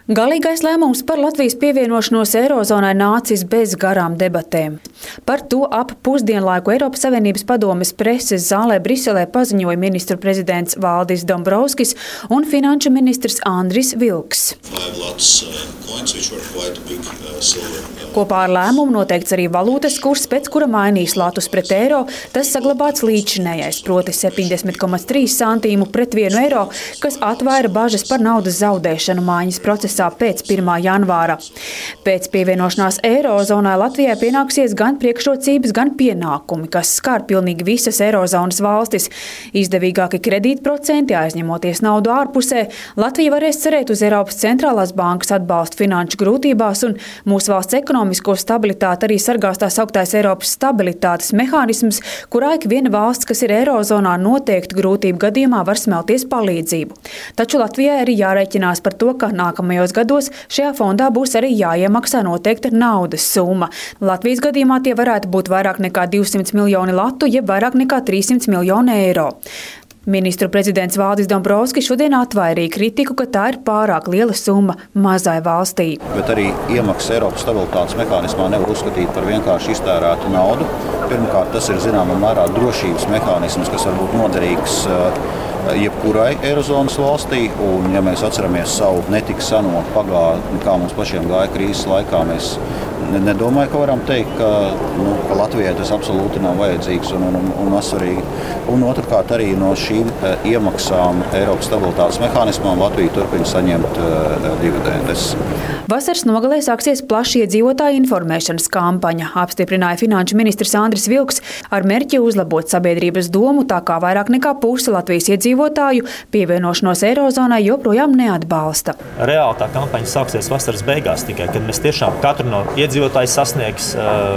Galīgais lēmums par Latvijas pievienošanos Eirozonai nācis bez garām debatēm. Par to ap pusdienlaiku Eiropas Savienības padomes preses zālē Briselē paziņoja ministru prezidents Valdis Dombrovskis un finanšu ministrs Andris Vilks. Kopā ar lēmumu noteikts arī valūtas kurs, pēc kura mainīs latus pret eiro. Tas saglabāts līdzinējais, proti 70,3 centīmu pret 1 eiro, kas atvaira bažas par naudas zaudēšanu mājiņas procesā pēc 1. janvāra. Pēc pievienošanās Eirozonai Latvijai pienāksies gan priekšrocības, gan pienākumi, kas skar pilnīgi visas Eirozonas valstis. Izdevīgāki kredītprocenti, aizņemoties naudu ārpusē, Latvija varēs cerēt uz Eiropas centrālās bankas atbalstu finanšu grūtībās, un mūsu valsts ekonomisko stabilitāti arī sargās tā sauktais Eiropas stabilitātes mehānisms, kurā ik viena valsts, kas ir Eirozonā, noteikti grūtību gadījumā var smelties palīdzību. Taču Latvijai arī jārēķinās par to, ka nākamajos gados šajā fondā būs arī jāiemaksā noteikta naudas summa. Latvijas gadījumā tie varētu būt vairāk nekā 200 miljoni latu, jeb vairāk nekā 300 miljoni eiro. Ministru prezidents Valdis Dombrovskis šodien atvairīja kritiku, ka tā ir pārāk liela summa mazai valstī. Bet arī iemaksas Eiropas stabilitātes mehānismā nevar uzskatīt par vienkārši iztērētu naudu. Pirmkārt, tas ir zināmā mērā drošības mehānisms, kas var būt noderīgs jebkurai Eirozonas valstī. Un, ja mēs atceramies savu netik seno pagātni, kā mums pašiem gāja krīzes laikā, mēs nedomāju, ka varam teikt, ka Latvijai tas absolūti nav vajadzīgs un svarīgi. Un otrkārt, arī no šīm iemaksām Eiropas stabilitātes mehānismām Latvija turpina saņemt dividendes. Vasaras nogalē sāksies plaša iedzīvotāju informēšanas kampaņa, apstiprināja finanšu ministrs Andris Vilks, ar mērķi uzlabot sabiedrības domu, tā kā vairāk nekā puse Latvijas iedzīvotāju pievienošanos Eirozonai joprojām neatbalsta. Reāli tā kampaņa sāksies vasaras beigās tikai, kad mēs tiešām katru no iedzīvotāju sasniegs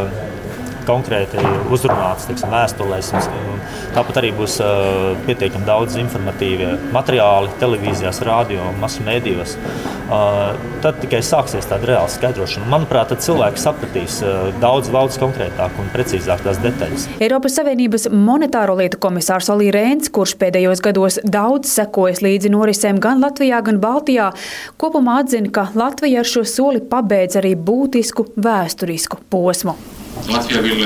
konkrēti uzrunāts, vēstulēs. Tāpat arī būs pietiekami daudz informatīvie materiāli televīzijās, radio, masu mēdījos. Tad tikai sāksies tāda reāla skaidrošana. Manuprāt, tad cilvēki sapratīs daudz konkrētāk un precīzāk tās detaļas. Eiropas Savienības monetāro lietu komisārs Olī Rēns, kurš pēdējos gados daudz sekojas līdzi norisēm gan Latvijā, gan Baltijā, kopumā atzina, ka Latvija ar šo soli pabeidz arī būtisku vēsturisku posmu. Latvija vil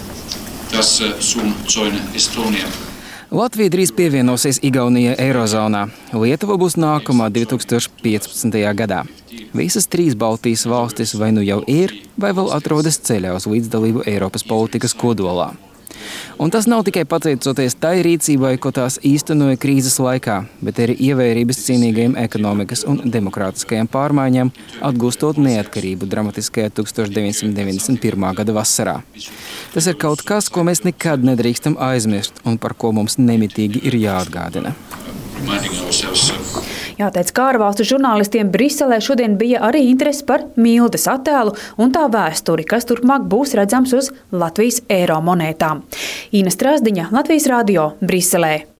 tässä sun join Estonia. Latvija drīz pievienosies Igaunijai Eirozonā. Lietuva būs nākamā 2015. gadā. Visas 3 Baltijas valstis vai nu jau ir, vai vēl atrodas ceļā uz līdzdalību Eiropas politikas kodolā. Un tas nav tikai pateicoties tai rīcībai, ko tās īstenoja krīzes laikā, bet arī ievērības cienīgajiem ekonomikas un demokrātiskajām pārmaiņām, atgūstot neatkarību dramatiskajā 1991. gada vasarā. Tas ir kaut kas, ko mēs nekad nedrīkstam aizmirst un par ko mums nemitīgi ir jāatgādina. Jāteic, kā ārvalstu žurnālistiem Briselē šodien bija arī interese par Mildes attēlu un tā vēsturi, kas turpmāk būs redzams uz Latvijas eiro monētām. Ina Strasdiņa, Latvijas radio, Briselē.